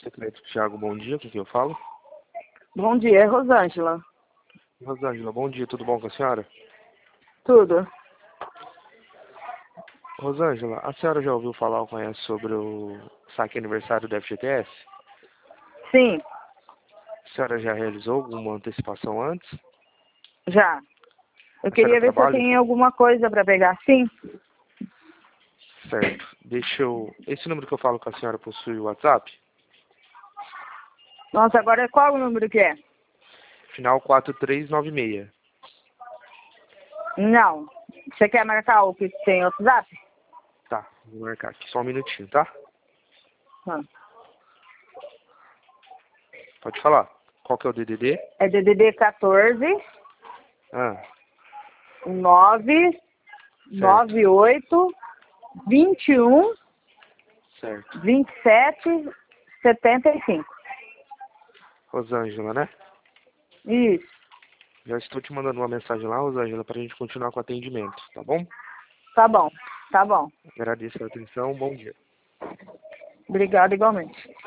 Secreto Thiago, bom dia, com quem eu falo? Bom dia, é Rosângela. Rosângela, bom dia, tudo bom com a senhora? Tudo. Rosângela, a senhora já ouviu falar ou conhece sobre o saque aniversário do FGTS? Sim, A senhora já realizou alguma antecipação antes? já. Eu A senhora queria ver se eu trabalha? tenho alguma coisa para pegar. Sim. Certo. Deixa eu... Esse número que eu falo com a senhora possui o WhatsApp? Nossa, agora qual o número que é? Final 4396. Não. Você quer marcar o que tem WhatsApp? Tá, vou marcar aqui só um minutinho, tá? Ah. Pode falar. Qual que é o DDD? É DDD 14 Ah, 9 98 21 certo. 27 75. Rosângela, né? Isso. Já estou te mandando uma mensagem lá, Rosângela, pra gente continuar com o atendimento, tá bom? Tá bom. Tá bom. Agradeço a atenção, bom dia. Obrigada igualmente.